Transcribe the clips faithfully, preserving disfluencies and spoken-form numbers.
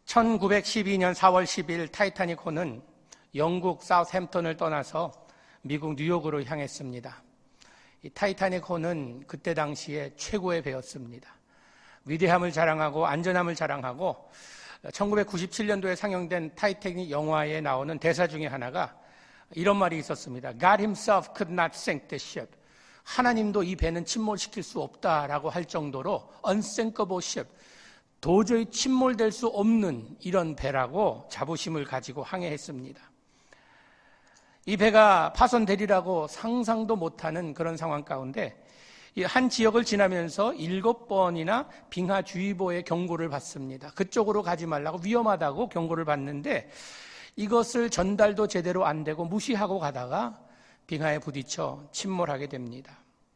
천구백십이 년 사월 십일 타이타닉호는 영국 사우스햄턴을 떠나서 미국 뉴욕으로 향했습니다. 이 타이타닉호는 그때 당시에 최고의 배였습니다. 위대함을 자랑하고 안전함을 자랑하고 천구백구십칠 년도에 상영된 타이타닉 영화에 나오는 대사 중에 하나가 이런 말이 있었습니다. God himself could not sink the ship. 하나님도 이 배는 침몰시킬 수 없다라고 할 정도로 unsinkable ship, 도저히 침몰될 수 없는 이런 배라고 자부심을 가지고 항해했습니다. 이 배가 파손되리라고 상상도 못하는 그런 상황 가운데 한 지역을 지나면서 일곱 번이나 빙하주의보의 경고를 받습니다. 그쪽으로 가지 말라고, 위험하다고 경고를 받는데 이것을 전달도 제대로 안 되고 무시하고 가다가 빙하에 부딪혀 침몰하게 됩니다.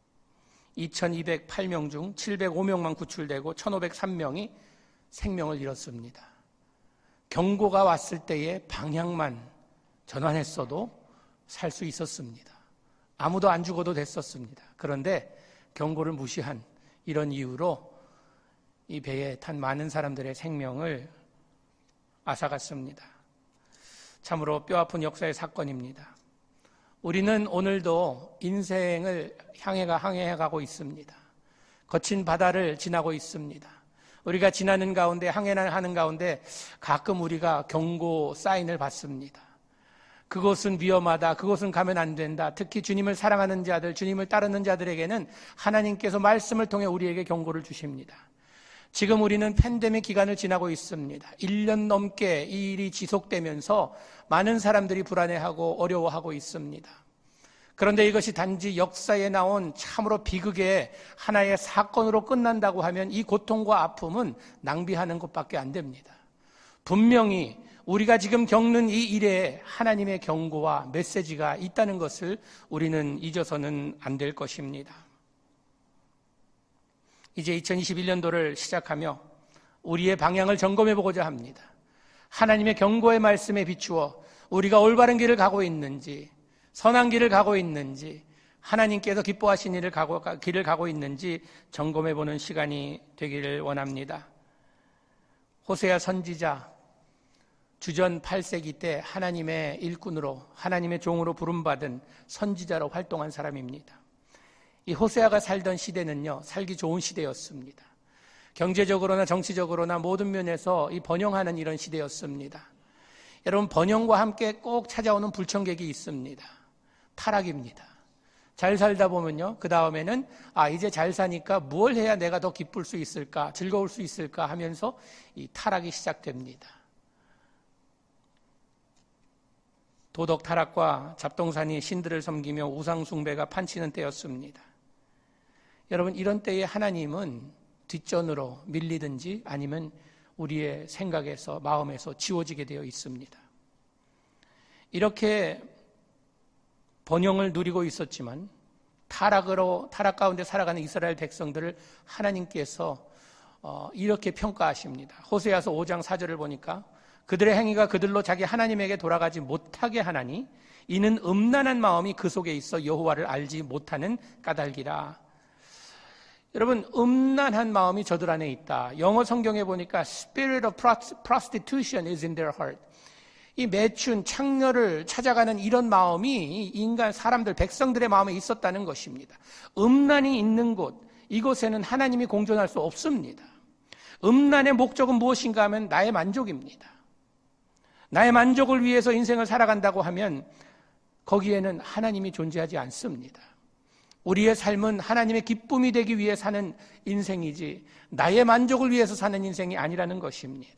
이천이백팔 명 중 칠백오 명만 구출되고 천오백삼 명이 생명을 잃었습니다. 경고가 왔을 때의 방향만 전환했어도 살 수 있었습니다. 아무도 안 죽어도 됐었습니다. 그런데 경고를 무시한 이런 이유로 이 배에 탄 많은 사람들의 생명을 앗아갔습니다. 참으로 뼈아픈 역사의 사건입니다. 우리는 오늘도 인생을 향해가 항해해가고 있습니다. 거친 바다를 지나고 있습니다. 우리가 지나는 가운데, 항해하는 가운데 가끔 우리가 경고 사인을 받습니다. 그곳은 위험하다, 그곳은 가면 안 된다. 특히 주님을 사랑하는 자들, 주님을 따르는 자들에게는 하나님께서 말씀을 통해 우리에게 경고를 주십니다. 지금 우리는 팬데믹 기간을 지나고 있습니다. 일 년 넘게 이 일이 지속되면서 많은 사람들이 불안해하고 어려워하고 있습니다. 그런데 이것이 단지 역사에 나온 참으로 비극의 하나의 사건으로 끝난다고 하면 이 고통과 아픔은 낭비하는 것밖에 안 됩니다. 분명히 우리가 지금 겪는 이 일에 하나님의 경고와 메시지가 있다는 것을 우리는 잊어서는 안 될 것입니다. 이제 이천이십일 년도를 시작하며 우리의 방향을 점검해 보고자 합니다. 하나님의 경고의 말씀에 비추어 우리가 올바른 길을 가고 있는지, 선한 길을 가고 있는지, 하나님께서 기뻐하신 일을 가고, 길을 가고 있는지 점검해 보는 시간이 되기를 원합니다. 호세아 선지자, 주전 팔 세기 때 하나님의 일꾼으로, 하나님의 종으로 부름받은 선지자로 활동한 사람입니다. 이 호세아가 살던 시대는요, 살기 좋은 시대였습니다. 경제적으로나 정치적으로나 모든 면에서 이 번영하는 이런 시대였습니다. 여러분, 번영과 함께 꼭 찾아오는 불청객이 있습니다. 타락입니다. 잘 살다 보면요, 그 다음에는 아, 이제 잘 사니까 무엇을 해야 내가 더 기쁠 수 있을까, 즐거울 수 있을까 하면서 이 타락이 시작됩니다. 도덕 타락과 잡동사니 신들을 섬기며 우상 숭배가 판치는 때였습니다. 여러분, 이런 때에 하나님은 뒷전으로 밀리든지 아니면 우리의 생각에서, 마음에서 지워지게 되어 있습니다. 이렇게 번영을 누리고 있었지만 타락으로, 타락 가운데 살아가는 이스라엘 백성들을 하나님께서 어, 이렇게 평가하십니다. 호세아서 오 장 사 절을 보니까 그들의 행위가 그들로 자기 하나님에게 돌아가지 못하게 하나니 이는 음란한 마음이 그 속에 있어 여호와를 알지 못하는 까닭이라. 여러분, 음란한 마음이 저들 안에 있다. 영어 성경에 보니까 Spirit of prostitution is in their heart. 이 매춘, 창녀를 찾아가는 이런 마음이 인간, 사람들, 백성들의 마음에 있었다는 것입니다. 음란이 있는 곳, 이곳에는 하나님이 공존할 수 없습니다. 음란의 목적은 무엇인가 하면 나의 만족입니다. 나의 만족을 위해서 인생을 살아간다고 하면 거기에는 하나님이 존재하지 않습니다. 우리의 삶은 하나님의 기쁨이 되기 위해 사는 인생이지 나의 만족을 위해서 사는 인생이 아니라는 것입니다.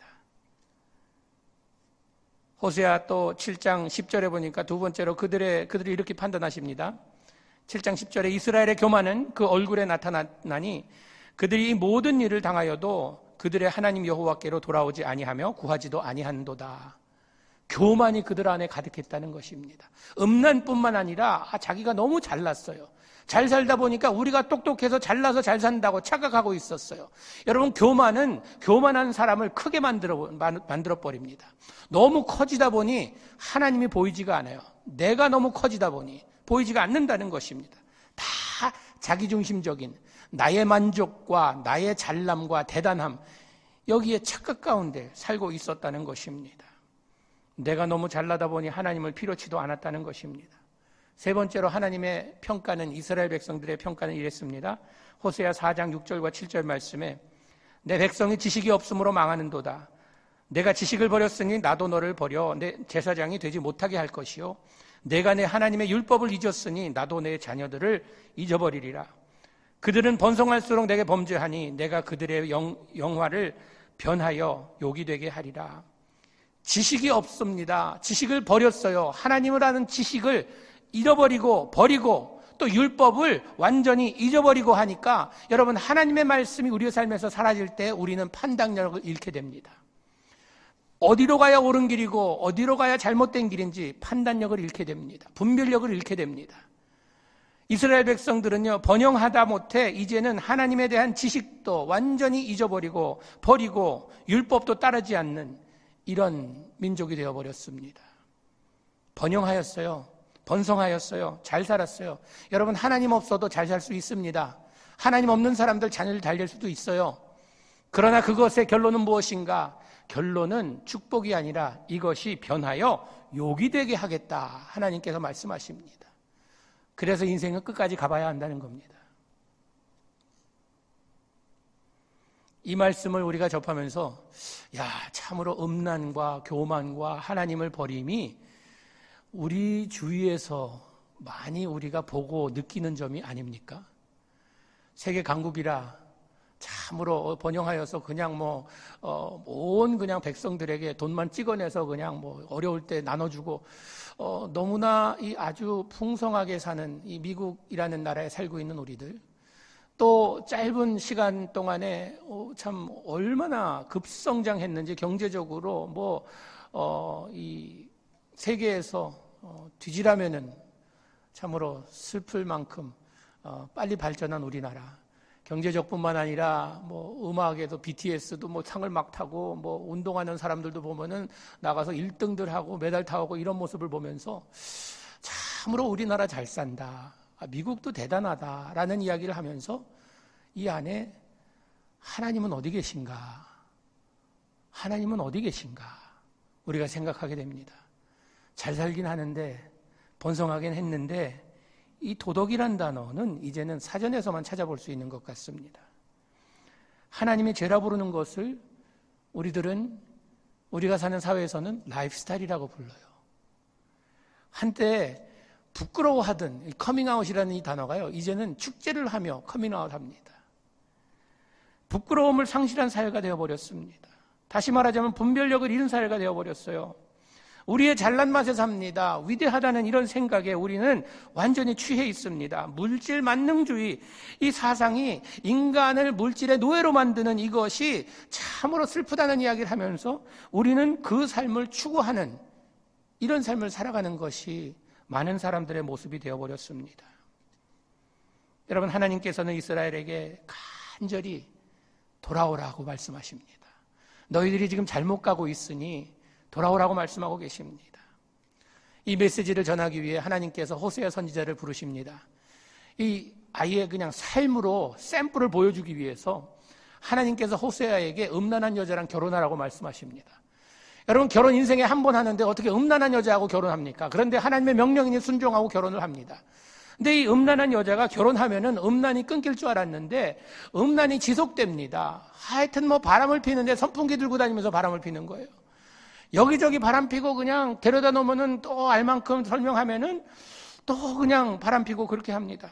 호세아 또 칠 장 십 절에 보니까 두 번째로 그들의, 그들이 이렇게 판단하십니다. 칠 장 십 절에 이스라엘의 교만은 그 얼굴에 나타나니 그들이 이 모든 일을 당하여도 그들의 하나님 여호와께로 돌아오지 아니하며 구하지도 아니한도다. 교만이 그들 안에 가득했다는 것입니다. 음란뿐만 아니라 아, 자기가 너무 잘났어요. 잘 살다 보니까 우리가 똑똑해서 잘나서 잘 산다고 착각하고 있었어요. 여러분, 교만은 교만한 사람을 크게 만들어, 만들어 버립니다. 너무 커지다 보니 하나님이 보이지가 않아요. 내가 너무 커지다 보니 보이지가 않는다는 것입니다. 다 자기중심적인 나의 만족과 나의 잘남과 대단함, 여기에 착각 가운데 살고 있었다는 것입니다. 내가 너무 잘나다 보니 하나님을 필요치도 않았다는 것입니다. 세 번째로 하나님의 평가는, 이스라엘 백성들의 평가는 이랬습니다. 호세아 사 장 육 절과 칠 절 말씀에 내 백성이 지식이 없으므로 망하는도다. 내가 지식을 버렸으니 나도 너를 버려 내 제사장이 되지 못하게 할 것이요, 내가 내 하나님의 율법을 잊었으니 나도 내 자녀들을 잊어버리리라. 그들은 번성할수록 내게 범죄하니 내가 그들의 영, 영화를 변하여 욕이 되게 하리라. 지식이 없습니다. 지식을 버렸어요. 하나님을 아는 지식을 잃어버리고 버리고 또 율법을 완전히 잊어버리고 하니까 여러분, 하나님의 말씀이 우리의 삶에서 사라질 때 우리는 판단력을 잃게 됩니다. 어디로 가야 옳은 길이고 어디로 가야 잘못된 길인지 판단력을 잃게 됩니다. 분별력을 잃게 됩니다. 이스라엘 백성들은요, 번영하다 못해 이제는 하나님에 대한 지식도 완전히 잊어버리고 버리고 율법도 따르지 않는 이런 민족이 되어버렸습니다. 번영하였어요. 번성하였어요. 잘 살았어요. 여러분, 하나님 없어도 잘 살 수 있습니다. 하나님 없는 사람들 자녀를 달릴 수도 있어요. 그러나 그것의 결론은 무엇인가? 결론은 축복이 아니라 이것이 변하여 욕이 되게 하겠다, 하나님께서 말씀하십니다. 그래서 인생은 끝까지 가봐야 한다는 겁니다. 이 말씀을 우리가 접하면서 야, 참으로 음란과 교만과 하나님을 버림이 우리 주위에서 많이 우리가 보고 느끼는 점이 아닙니까? 세계 강국이라 참으로 번영하여서 그냥 뭐, 어, 온 그냥 백성들에게 돈만 찍어내서 그냥 뭐 어려울 때 나눠주고, 어, 너무나 이 아주 풍성하게 사는 이 미국이라는 나라에 살고 있는 우리들, 또 짧은 시간 동안에 어, 참 얼마나 급성장했는지 경제적으로 뭐, 어, 이 세계에서 어, 뒤지라면은 참으로 슬플 만큼 어, 빨리 발전한 우리나라. 경제적뿐만 아니라 뭐 음악에도 비티에스도 뭐 상을 막 타고 뭐 운동하는 사람들도 보면은 나가서 일 등들 하고 메달 타고 이런 모습을 보면서 참으로 우리나라 잘 산다, 아, 미국도 대단하다라는 이야기를 하면서 이 안에 하나님은 어디 계신가? 하나님은 어디 계신가? 우리가 생각하게 됩니다. 잘 살긴 하는데, 번성하긴 했는데 이 도덕이란 단어는 이제는 사전에서만 찾아볼 수 있는 것 같습니다. 하나님이 죄라 부르는 것을 우리들은, 우리가 사는 사회에서는 라이프스타일이라고 불러요. 한때 부끄러워하던 커밍아웃이라는 이 단어가요, 이제는 축제를 하며 커밍아웃합니다. 부끄러움을 상실한 사회가 되어버렸습니다. 다시 말하자면 분별력을 잃은 사회가 되어버렸어요. 우리의 잘난 맛에 삽니다. 위대하다는 이런 생각에 우리는 완전히 취해 있습니다. 물질 만능주의, 이 사상이 인간을 물질의 노예로 만드는 이것이 참으로 슬프다는 이야기를 하면서 우리는 그 삶을 추구하는 이런 삶을 살아가는 것이 많은 사람들의 모습이 되어버렸습니다. 여러분, 하나님께서는 이스라엘에게 간절히 돌아오라고 말씀하십니다. 너희들이 지금 잘못 가고 있으니 돌아오라고 말씀하고 계십니다. 이 메시지를 전하기 위해 하나님께서 호세아 선지자를 부르십니다. 이 아이의 그냥 삶으로 샘플을 보여주기 위해서 하나님께서 호세아에게 음란한 여자랑 결혼하라고 말씀하십니다. 여러분, 결혼 인생에 한 번 하는데 어떻게 음란한 여자하고 결혼합니까? 그런데 하나님의 명령이니 순종하고 결혼을 합니다. 근데 이 음란한 여자가 결혼하면은 음란이 끊길 줄 알았는데 음란이 지속됩니다. 하여튼 뭐 바람을 피는데 선풍기 들고 다니면서 바람을 피는 거예요. 여기저기 바람 피고 그냥 데려다 놓으면은 또 알만큼 설명하면은 또 그냥 바람 피고 그렇게 합니다.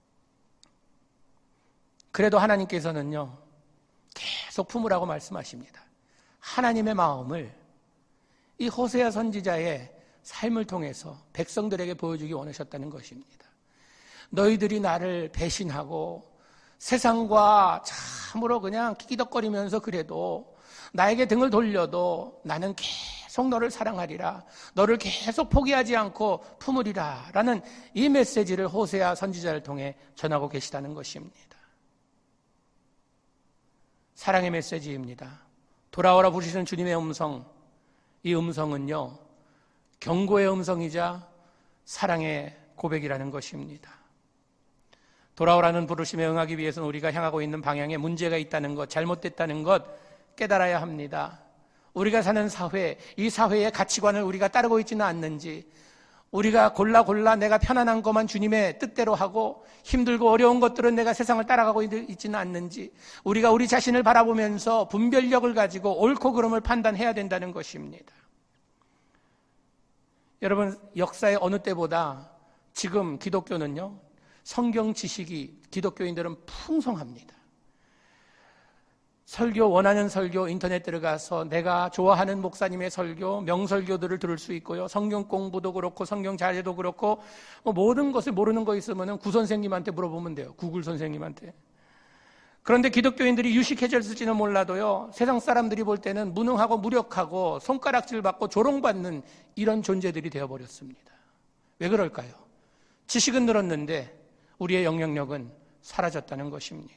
그래도 하나님께서는요, 계속 품으라고 말씀하십니다. 하나님의 마음을 이 호세아 선지자의 삶을 통해서 백성들에게 보여주기 원하셨다는 것입니다. 너희들이 나를 배신하고 세상과 참으로 그냥 키키덕거리면서 그래도 나에게 등을 돌려도 나는 계속 너를 사랑하리라, 너를 계속 포기하지 않고 품으리라 라는 이 메시지를 호세아 선지자를 통해 전하고 계시다는 것입니다. 사랑의 메시지입니다. 돌아오라 부르시는 주님의 음성, 이 음성은요, 경고의 음성이자 사랑의 고백이라는 것입니다. 돌아오라는 부르심에 응하기 위해서는 우리가 향하고 있는 방향에 문제가 있다는 것, 잘못됐다는 것 깨달아야 합니다. 우리가 사는 사회, 이 사회의 가치관을 우리가 따르고 있지는 않는지, 우리가 골라 골라 내가 편안한 것만 주님의 뜻대로 하고 힘들고 어려운 것들은 내가 세상을 따라가고 있지는 않는지, 우리가 우리 자신을 바라보면서 분별력을 가지고 옳고 그름을 판단해야 된다는 것입니다. 여러분, 역사의 어느 때보다 지금 기독교는요, 성경 지식이 기독교인들은 풍성합니다. 설교, 원하는 설교, 인터넷 들어가서 내가 좋아하는 목사님의 설교, 명설교들을 들을 수 있고요. 성경 공부도 그렇고 성경 자제도 그렇고 뭐 모든 것을 모르는 거 있으면 구 선생님한테 물어보면 돼요. 구글 선생님한테. 그런데 기독교인들이 유식해졌을지는 몰라도요, 세상 사람들이 볼 때는 무능하고 무력하고 손가락질 받고 조롱받는 이런 존재들이 되어버렸습니다. 왜 그럴까요? 지식은 늘었는데 우리의 영향력은 사라졌다는 것입니다.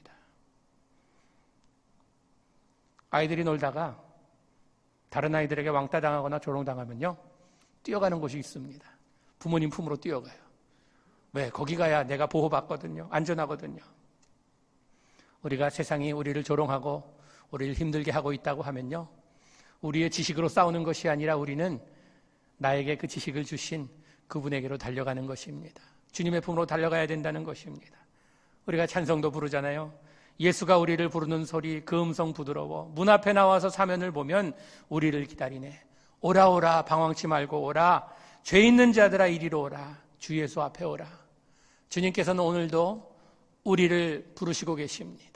아이들이 놀다가 다른 아이들에게 왕따 당하거나 조롱당하면요, 뛰어가는 곳이 있습니다. 부모님 품으로 뛰어가요. 왜? 거기 가야 내가 보호받거든요. 안전하거든요. 우리가 세상이 우리를 조롱하고 우리를 힘들게 하고 있다고 하면요, 우리의 지식으로 싸우는 것이 아니라 우리는 나에게 그 지식을 주신 그분에게로 달려가는 것입니다. 주님의 품으로 달려가야 된다는 것입니다. 우리가 찬송도 부르잖아요. 예수가 우리를 부르는 소리 그 음성 부드러워. 문 앞에 나와서 사면을 보면 우리를 기다리네. 오라 오라 방황치 말고 오라. 죄 있는 자들아 이리로 오라. 주 예수 앞에 오라. 주님께서는 오늘도 우리를 부르시고 계십니다.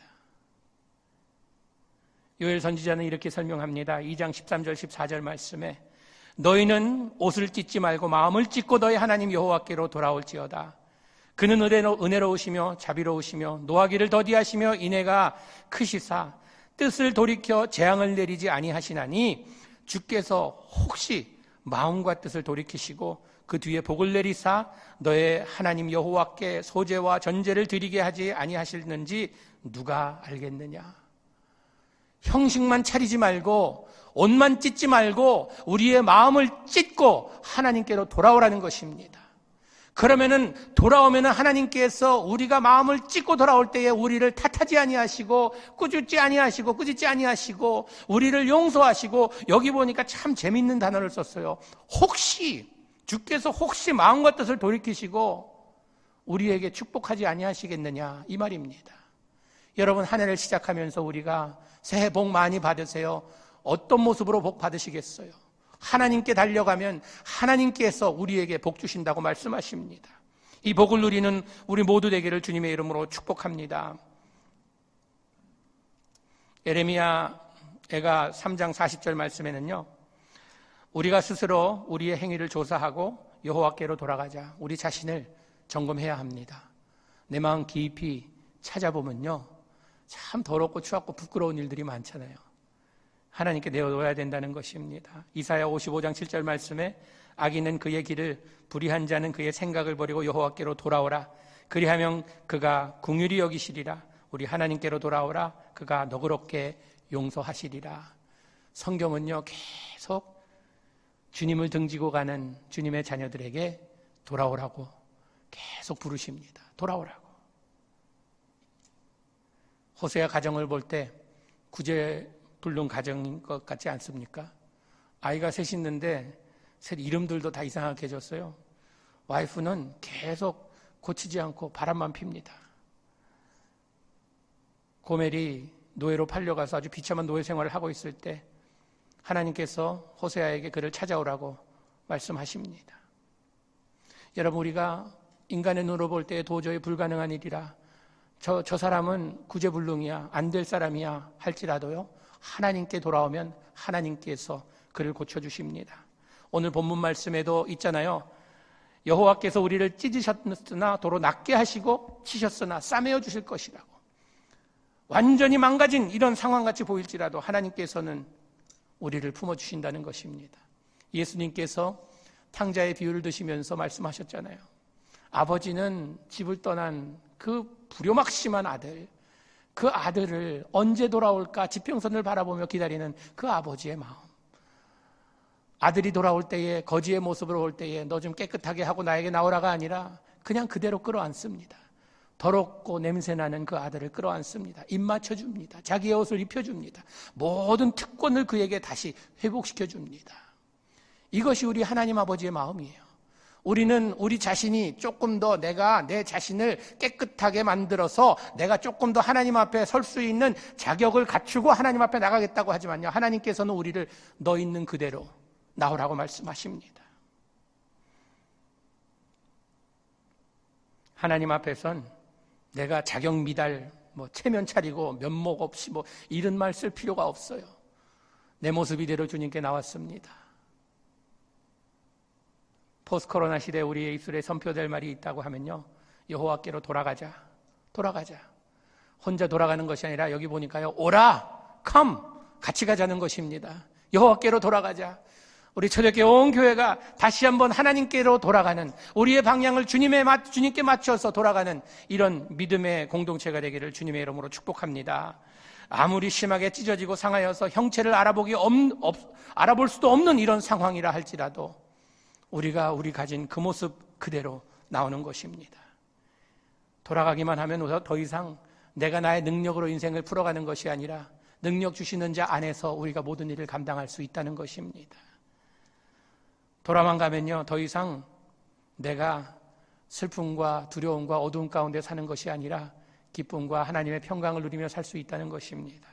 요엘 선지자는 이렇게 설명합니다. 이 장 십삼 절 십사 절 말씀에 너희는 옷을 찢지 말고 마음을 찢고 너희 하나님 여호와께로 돌아올지어다. 그는 은혜로, 은혜로우시며 자비로우시며 노하기를 더디하시며 인애가 크시사 뜻을 돌이켜 재앙을 내리지 아니하시나니 주께서 혹시 마음과 뜻을 돌이키시고 그 뒤에 복을 내리사 너의 하나님 여호와께 소제와 전제를 드리게 하지 아니하시는지 누가 알겠느냐. 형식만 차리지 말고 옷만 찢지 말고 우리의 마음을 찢고 하나님께로 돌아오라는 것입니다. 그러면은 돌아오면은 하나님께서 우리가 마음을 찢고 돌아올 때에 우리를 탓하지 아니하시고 꾸짖지 아니하시고 꾸짖지 아니하시고 우리를 용서하시고, 여기 보니까 참 재밌는 단어를 썼어요. 혹시 주께서 혹시 마음과 뜻을 돌이키시고 우리에게 축복하지 아니하시겠느냐, 이 말입니다. 여러분, 한 해를 시작하면서 우리가 새해 복 많이 받으세요. 어떤 모습으로 복 받으시겠어요? 하나님께 달려가면 하나님께서 우리에게 복 주신다고 말씀하십니다. 이 복을 누리는 우리 모두 되기를 주님의 이름으로 축복합니다. 예레미야가 삼 장 사십 절 말씀에는요, 우리가 스스로 우리의 행위를 조사하고 여호와께로 돌아가자. 우리 자신을 점검해야 합니다. 내 마음 깊이 찾아보면요, 참 더럽고 추악고 부끄러운 일들이 많잖아요. 하나님께 내어놓아야 된다는 것입니다. 이사야 오십오 장 칠 절 말씀에 악인은 그의 길을, 불의한 자는 그의 생각을 버리고 여호와께로 돌아오라. 그리하면 그가 긍휼히 여기시리라. 우리 하나님께로 돌아오라. 그가 너그럽게 용서하시리라. 성경은요, 계속 주님을 등지고 가는 주님의 자녀들에게 돌아오라고 계속 부르십니다. 돌아오라고. 호세아 가정을 볼 때 구제 불능 가정인 것 같지 않습니까? 아이가 셋 있는데 셋 이름들도 다 이상하게 해줬어요. 와이프는 계속 고치지 않고 바람만 핍니다. 고멜이 노예로 팔려가서 아주 비참한 노예 생활을 하고 있을 때 하나님께서 호세아에게 그를 찾아오라고 말씀하십니다. 여러분, 우리가 인간의 눈으로 볼 때 도저히 불가능한 일이라 저, 저 사람은 구제불능이야, 안 될 사람이야 할지라도요, 하나님께 돌아오면 하나님께서 그를 고쳐주십니다. 오늘 본문 말씀에도 있잖아요. 여호와께서 우리를 찢으셨으나 도로 낫게 하시고 치셨으나 싸매어 주실 것이라고. 완전히 망가진 이런 상황같이 보일지라도 하나님께서는 우리를 품어주신다는 것입니다. 예수님께서 탕자의 비유를 드시면서 말씀하셨잖아요. 아버지는 집을 떠난 그 불효막심한 아들, 그 아들을 언제 돌아올까 지평선을 바라보며 기다리는 그 아버지의 마음. 아들이 돌아올 때에, 거지의 모습으로 올 때에 너 좀 깨끗하게 하고 나에게 나오라가 아니라 그냥 그대로 끌어안습니다. 더럽고 냄새나는 그 아들을 끌어안습니다. 입 맞춰줍니다. 자기의 옷을 입혀줍니다. 모든 특권을 그에게 다시 회복시켜줍니다. 이것이 우리 하나님 아버지의 마음이에요. 우리는 우리 자신이 조금 더 내가 내 자신을 깨끗하게 만들어서 내가 조금 더 하나님 앞에 설 수 있는 자격을 갖추고 하나님 앞에 나가겠다고 하지만요, 하나님께서는 우리를 너 있는 그대로 나오라고 말씀하십니다. 하나님 앞에선 내가 자격 미달, 뭐 체면 차리고 면목 없이 뭐 이런 말 쓸 필요가 없어요. 내 모습 이대로 주님께 나왔습니다. 포스트 코로나 시대에 우리의 입술에 선포될 말이 있다고 하면요, 여호와께로 돌아가자, 돌아가자. 혼자 돌아가는 것이 아니라 여기 보니까요, 오라, come, 같이 가자는 것입니다. 여호와께로 돌아가자. 우리 초대교회 온 교회가 다시 한번 하나님께로 돌아가는, 우리의 방향을 주님의 주님께 맞춰서 돌아가는 이런 믿음의 공동체가 되기를 주님의 이름으로 축복합니다. 아무리 심하게 찢어지고 상하여서 형체를 알아보기 없, 없, 알아볼 수도 없는 이런 상황이라 할지라도 우리가 우리 가진 그 모습 그대로 나오는 것입니다. 돌아가기만 하면 더 이상 내가 나의 능력으로 인생을 풀어가는 것이 아니라 능력 주시는 자 안에서 우리가 모든 일을 감당할 수 있다는 것입니다. 돌아만 가면요, 더 이상 내가 슬픔과 두려움과 어두움 가운데 사는 것이 아니라 기쁨과 하나님의 평강을 누리며 살 수 있다는 것입니다.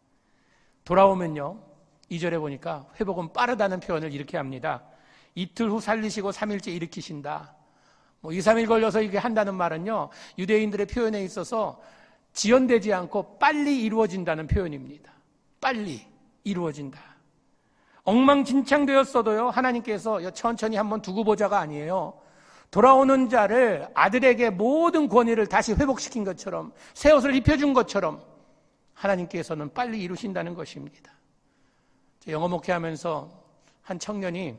돌아오면요, 이 절에 보니까 회복은 빠르다는 표현을 이렇게 합니다. 이틀 후 살리시고 삼 일째 일으키신다. 뭐 이, 삼 일 걸려서 이게 한다는 말은요, 유대인들의 표현에 있어서 지연되지 않고 빨리 이루어진다는 표현입니다. 빨리 이루어진다. 엉망진창되었어도요, 하나님께서 천천히 한번 두고 보자가 아니에요. 돌아오는 자를 아들에게 모든 권위를 다시 회복시킨 것처럼, 새 옷을 입혀준 것처럼 하나님께서는 빨리 이루신다는 것입니다. 영어 목회하면서 한 청년이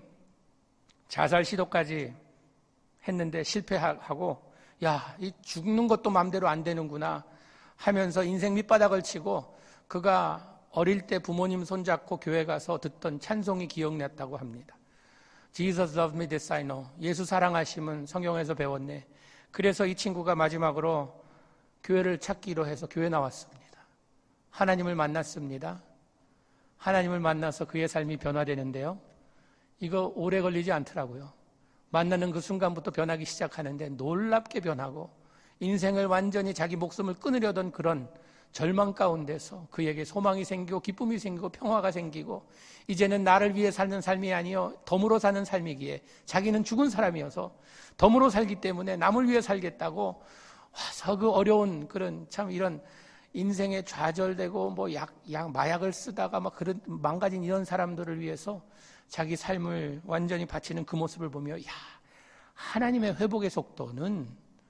자살 시도까지 했는데 실패하고, 야, 이 죽는 것도 마음대로 안 되는구나 하면서 인생 밑바닥을 치고, 그가 어릴 때 부모님 손잡고 교회 가서 듣던 찬송이 기억났다고 합니다. Jesus loved me, this I know. 예수 사랑하심은 성경에서 배웠네. 그래서 이 친구가 마지막으로 교회를 찾기로 해서 교회 나왔습니다. 하나님을 만났습니다. 하나님을 만나서 그의 삶이 변화되는데요, 이거 오래 걸리지 않더라고요. 만나는 그 순간부터 변하기 시작하는데 놀랍게 변하고, 인생을 완전히 자기 목숨을 끊으려던 그런 절망 가운데서 그에게 소망이 생기고 기쁨이 생기고 평화가 생기고, 이제는 나를 위해 사는 삶이 아니요 덤으로 사는 삶이기에, 자기는 죽은 사람이어서 덤으로 살기 때문에 남을 위해 살겠다고 와서 그 어려운 그런 참 이런 인생에 좌절되고 뭐 약, 약 마약을 쓰다가 막 그런 망가진 이런 사람들을 위해서 자기 삶을 완전히 바치는 그 모습을 보며, 야, 하나님의 회복의 속도는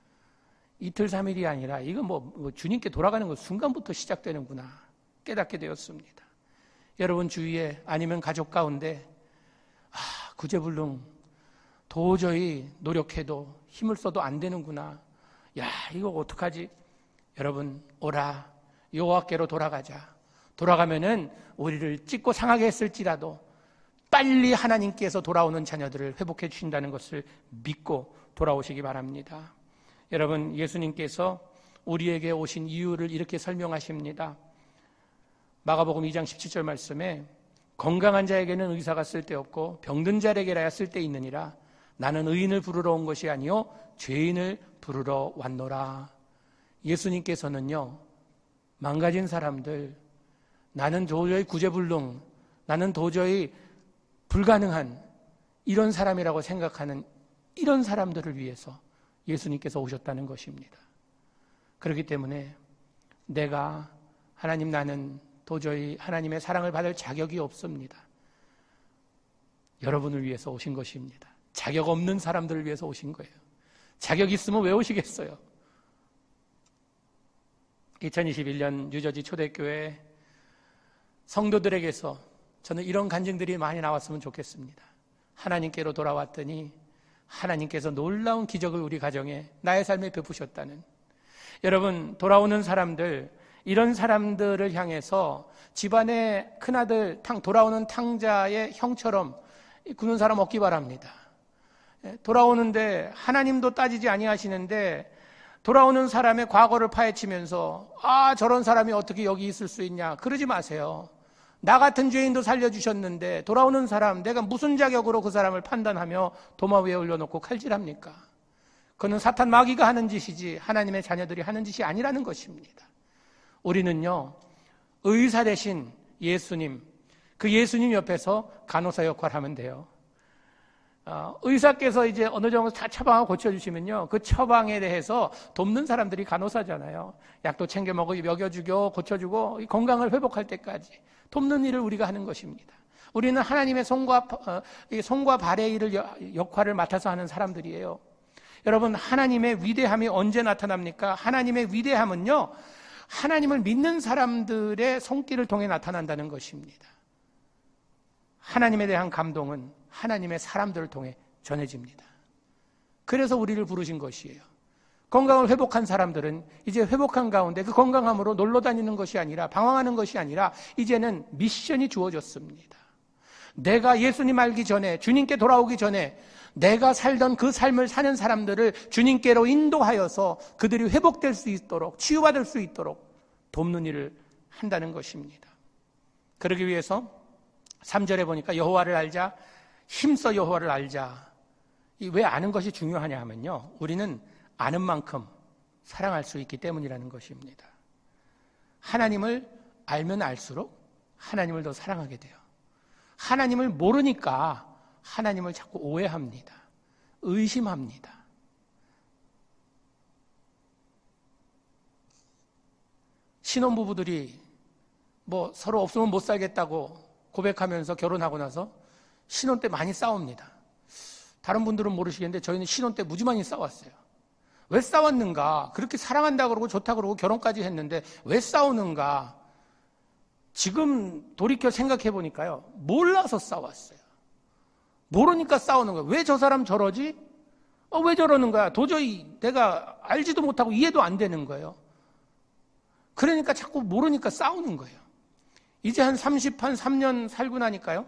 이틀 삼일이 아니라 이거 뭐, 뭐 주님께 돌아가는 그 순간부터 시작되는구나 깨닫게 되었습니다. 여러분 주위에 아니면 가족 가운데 아, 구제불능 도저히 노력해도 힘을 써도 안 되는구나, 야, 이거 어떡하지? 여러분, 오라, 여호와께로 돌아가자. 돌아가면은 우리를 찢고 상하게 했을지라도 빨리 하나님께서 돌아오는 자녀들을 회복해 주신다는 것을 믿고 돌아오시기 바랍니다. 여러분, 예수님께서 우리에게 오신 이유를 이렇게 설명하십니다. 마가복음 이 장 십칠 절 말씀에 건강한 자에게는 의사가 쓸데없고 병든 자에게라야 쓸데있느니라. 나는 의인을 부르러 온 것이 아니요 죄인을 부르러 왔노라. 예수님께서는요, 망가진 사람들, 나는 도저히 구제불능, 나는 도저히 불가능한 이런 사람이라고 생각하는 이런 사람들을 위해서 예수님께서 오셨다는 것입니다. 그렇기 때문에 내가 하나님, 나는 도저히 하나님의 사랑을 받을 자격이 없습니다. 여러분을 위해서 오신 것입니다. 자격 없는 사람들을 위해서 오신 거예요. 자격 있으면 왜 오시겠어요? 이천이십일 년 뉴저지 초대교회 성도들에게서 저는 이런 간증들이 많이 나왔으면 좋겠습니다. 하나님께로 돌아왔더니 하나님께서 놀라운 기적을 우리 가정에, 나의 삶에 베푸셨다는. 여러분, 돌아오는 사람들, 이런 사람들을 향해서 집안의 큰아들, 탕, 돌아오는 탕자의 형처럼 구는 사람 없기 바랍니다. 돌아오는데 하나님도 따지지 아니하시는데 돌아오는 사람의 과거를 파헤치면서 아, 저런 사람이 어떻게 여기 있을 수 있냐, 그러지 마세요. 나 같은 죄인도 살려주셨는데 돌아오는 사람, 내가 무슨 자격으로 그 사람을 판단하며 도마 위에 올려놓고 칼질합니까? 그는 사탄 마귀가 하는 짓이지 하나님의 자녀들이 하는 짓이 아니라는 것입니다. 우리는요, 의사 대신 예수님, 그 예수님 옆에서 간호사 역할을 하면 돼요. 어, 의사께서 이제 어느 정도 다 처방을 고쳐주시면요, 그 처방에 대해서 돕는 사람들이 간호사잖아요. 약도 챙겨 먹어, 먹여주고 고쳐주고 건강을 회복할 때까지 돕는 일을 우리가 하는 것입니다. 우리는 하나님의 손과, 어, 손과 발의 일을 역할을 맡아서 하는 사람들이에요. 여러분, 하나님의 위대함이 언제 나타납니까? 하나님의 위대함은요, 하나님을 믿는 사람들의 손길을 통해 나타난다는 것입니다. 하나님에 대한 감동은 하나님의 사람들을 통해 전해집니다. 그래서 우리를 부르신 것이에요. 건강을 회복한 사람들은 이제 회복한 가운데 그 건강함으로 놀러 다니는 것이 아니라, 방황하는 것이 아니라 이제는 미션이 주어졌습니다. 내가 예수님 알기 전에, 주님께 돌아오기 전에 내가 살던 그 삶을 사는 사람들을 주님께로 인도하여서 그들이 회복될 수 있도록, 치유받을 수 있도록 돕는 일을 한다는 것입니다. 그러기 위해서 삼 절에 보니까 여호와를 알자, 힘써 여호와를 알자. 왜 아는 것이 중요하냐 하면요, 우리는 아는 만큼 사랑할 수 있기 때문이라는 것입니다. 하나님을 알면 알수록 하나님을 더 사랑하게 돼요. 하나님을 모르니까 하나님을 자꾸 오해합니다. 의심합니다. 신혼부부들이 뭐 서로 없으면 못 살겠다고 고백하면서 결혼하고 나서 신혼 때 많이 싸웁니다. 다른 분들은 모르시겠는데 저희는 신혼 때 무지 많이 싸웠어요. 왜 싸웠는가? 그렇게 사랑한다 그러고 좋다 그러고 결혼까지 했는데 왜 싸우는가? 지금 돌이켜 생각해 보니까요, 몰라서 싸웠어요. 모르니까 싸우는 거예요. 왜 저 사람 저러지? 어, 왜 저러는 거야? 도저히 내가 알지도 못하고 이해도 안 되는 거예요. 그러니까 자꾸 모르니까 싸우는 거예요. 이제 한 삼십, 한 삼 년 살고 나니까요,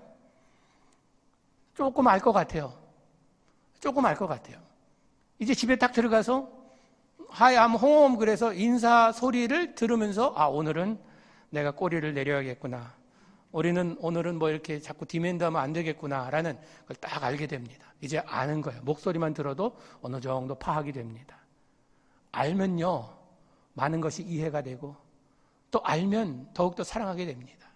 조금 알 것 같아요. 조금 알 것 같아요. 이제 집에 딱 들어가서 하야암 홍엄 그래서 인사 소리를 들으면서 아, 오늘은 내가 꼬리를 내려야겠구나. 우리는 오늘은 뭐 이렇게 자꾸 디맨드하면 안 되겠구나라는 걸 딱 알게 됩니다. 이제 아는 거예요. 목소리만 들어도 어느 정도 파악이 됩니다. 알면요, 많은 것이 이해가 되고 또 알면 더욱더 사랑하게 됩니다.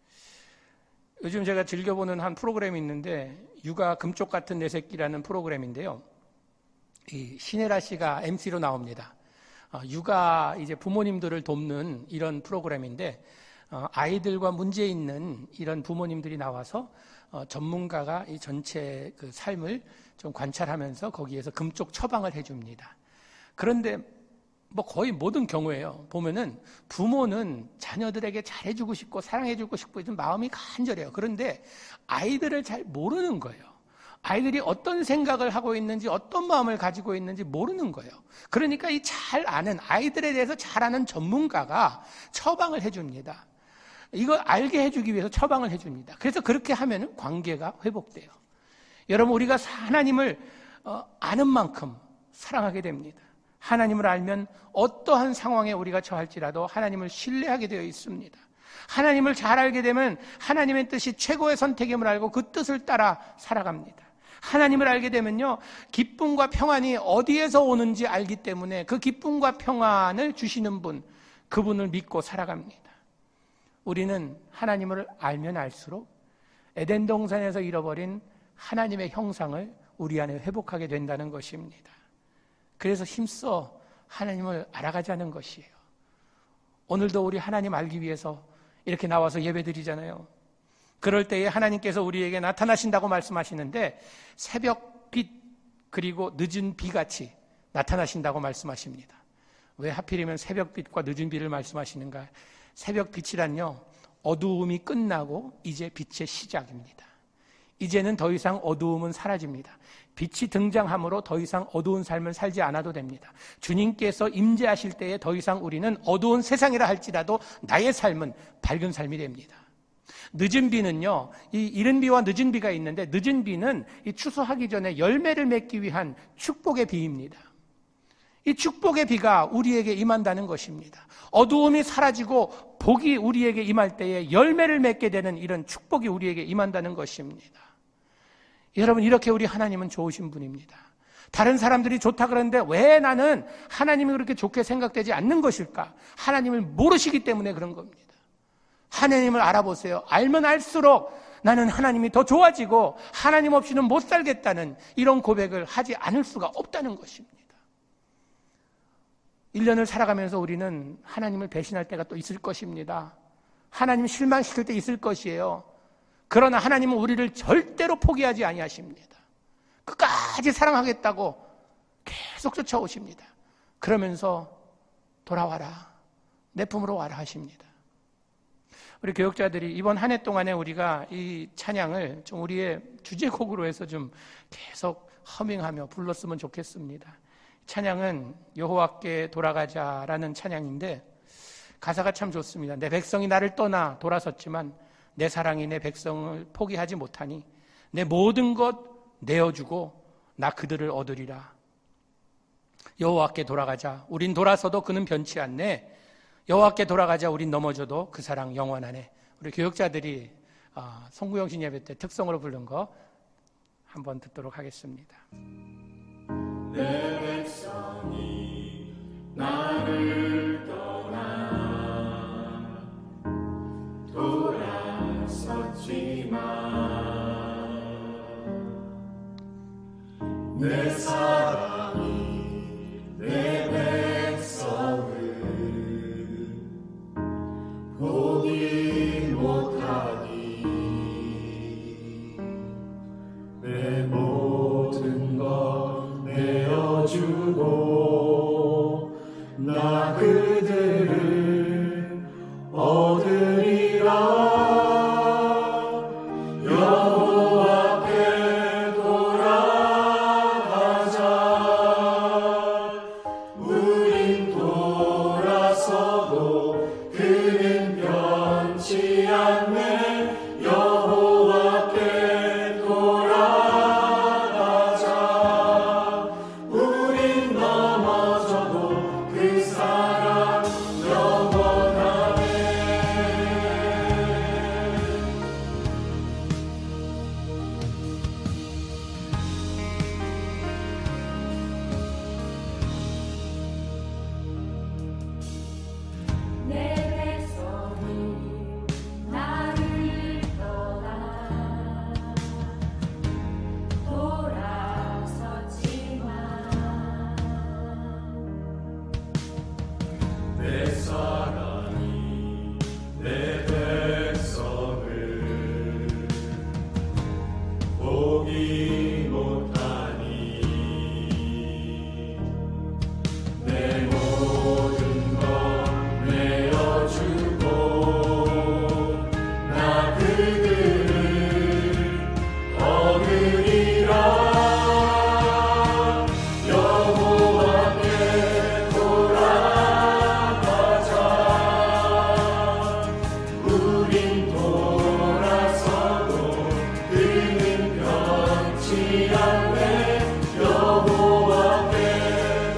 요즘 제가 즐겨보는 한 프로그램이 있는데 육아 금쪽 같은 내 새끼라는 프로그램인데요. 이 신혜라 씨가 엠시로 나옵니다. 어, 육아 이제 부모님들을 돕는 이런 프로그램인데 어, 아이들과 문제 있는 이런 부모님들이 나와서 어, 전문가가 이 전체 그 삶을 좀 관찰하면서 거기에서 금쪽 처방을 해줍니다. 그런데 뭐 거의 모든 경우에요, 보면은 부모는 자녀들에게 잘해주고 싶고 사랑해주고 싶고 좀 마음이 간절해요. 그런데 아이들을 잘 모르는 거예요. 아이들이 어떤 생각을 하고 있는지, 어떤 마음을 가지고 있는지 모르는 거예요. 그러니까 이 잘 아는, 아이들에 대해서 잘 아는 전문가가 처방을 해줍니다. 이거 알게 해주기 위해서 처방을 해줍니다. 그래서 그렇게 하면 관계가 회복돼요. 여러분, 우리가 하나님을 아는 만큼 사랑하게 됩니다. 하나님을 알면 어떠한 상황에 우리가 처할지라도 하나님을 신뢰하게 되어 있습니다. 하나님을 잘 알게 되면 하나님의 뜻이 최고의 선택임을 알고 그 뜻을 따라 살아갑니다. 하나님을 알게 되면요, 기쁨과 평안이 어디에서 오는지 알기 때문에 그 기쁨과 평안을 주시는 분, 그분을 믿고 살아갑니다. 우리는 하나님을 알면 알수록 에덴 동산에서 잃어버린 하나님의 형상을 우리 안에 회복하게 된다는 것입니다. 그래서 힘써 하나님을 알아가자는 것이에요. 오늘도 우리 하나님 알기 위해서 이렇게 나와서 예배드리잖아요. 그럴 때에 하나님께서 우리에게 나타나신다고 말씀하시는데 새벽빛 그리고 늦은 비같이 나타나신다고 말씀하십니다. 왜 하필이면 새벽빛과 늦은 비를 말씀하시는가? 새벽빛이란요, 어두움이 끝나고 이제 빛의 시작입니다. 이제는 더 이상 어두움은 사라집니다. 빛이 등장함으로 더 이상 어두운 삶을 살지 않아도 됩니다. 주님께서 임재하실 때에 더 이상 우리는 어두운 세상이라 할지라도 나의 삶은 밝은 삶이 됩니다. 늦은 비는요, 이 이른 비와 늦은 비가 있는데 늦은 비는 이 추수하기 전에 열매를 맺기 위한 축복의 비입니다. 이 축복의 비가 우리에게 임한다는 것입니다. 어두움이 사라지고 복이 우리에게 임할 때에 열매를 맺게 되는 이런 축복이 우리에게 임한다는 것입니다. 여러분, 이렇게 우리 하나님은 좋으신 분입니다. 다른 사람들이 좋다 그러는데 왜 나는 하나님이 그렇게 좋게 생각되지 않는 것일까? 하나님을 모르시기 때문에 그런 겁니다. 하나님을 알아보세요. 알면 알수록 나는 하나님이 더 좋아지고 하나님 없이는 못 살겠다는 이런 고백을 하지 않을 수가 없다는 것입니다. 일 년을 살아가면서 우리는 하나님을 배신할 때가 또 있을 것입니다. 하나님 실망시킬 때 있을 것이에요. 그러나 하나님은 우리를 절대로 포기하지 아니하십니다. 끝까지 사랑하겠다고 계속 쫓아오십니다. 그러면서 돌아와라, 내 품으로 와라 하십니다. 우리 교역자들이 이번 한 해 동안에 우리가 이 찬양을 좀 우리의 주제곡으로 해서 좀 계속 허밍하며 불렀으면 좋겠습니다. 찬양은 여호와께 돌아가자라는 찬양인데 가사가 참 좋습니다. 내 백성이 나를 떠나 돌아섰지만 내 사랑이 내 백성을 포기하지 못하니 내 모든 것 내어주고 나 그들을 얻으리라. 여호와께 돌아가자. 우린 돌아서도 그는 변치 않네. 여호와께 돌아가자. 우린 넘어져도 그 사랑 영원하네. 우리 교역자들이 송구영신 예배 때 특성으로 부른 거 한번 듣도록 하겠습니다. 내 백성이 나를 떠나 돌아섰지만 내 사랑이 내 백성을 포기 못하니 내 모든 것 내어주고 나 그들을 얻으리라. 여호와께 돌아가자. 우린 돌아서도 그는 변치 않네. 여호와께 돌아가자. 우린 넘어져도 그 사랑 영원하네. 내 백성이 나를 떠나 돌아섰지만 내 사랑이 내 백성을 포기 못하니 내 모든 것 내어주고 나 그들을 얻으리라. 여호와께 돌아가자. 우린 돌아서도 그는 변치 않네. 여호와께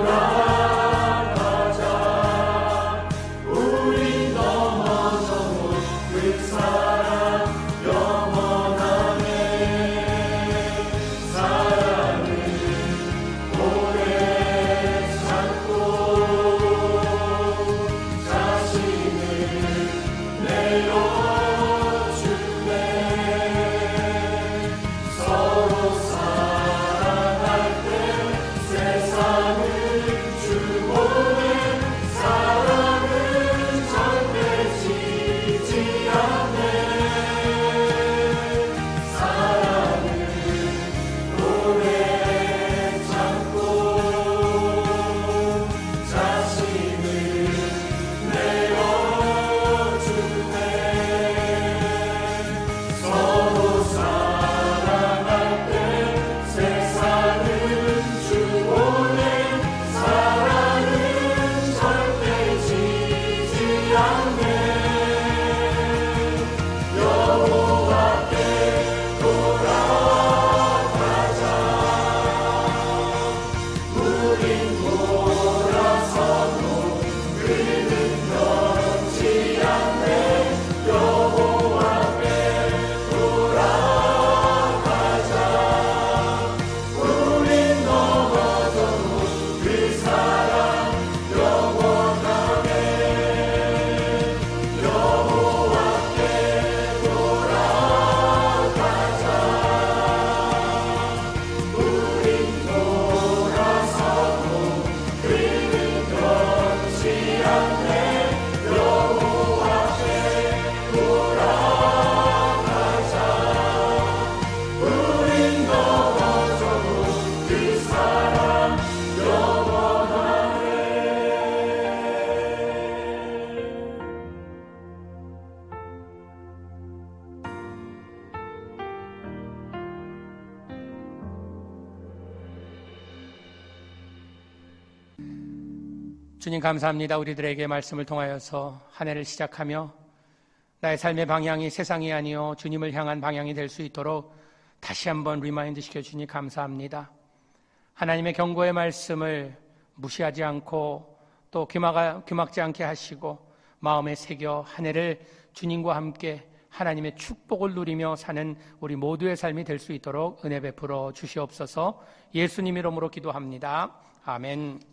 돌아가자. 우린 넘어져도 그 사랑 영원하네. 사랑은 오래 참고 자신을 내어주네. 서로 사랑 주님 감사합니다. 우리들에게 말씀을 통하여서 한 해를 시작하며 나의 삶의 방향이 세상이 아니요 주님을 향한 방향이 될 수 있도록 다시 한번 리마인드 시켜주니 감사합니다. 하나님의 경고의 말씀을 무시하지 않고 또 귀막, 귀막지 않게 하시고 마음에 새겨 한 해를 주님과 함께 하나님의 축복을 누리며 사는 우리 모두의 삶이 될 수 있도록 은혜 베풀어 주시옵소서. 예수님 이름으로 기도합니다. 아멘.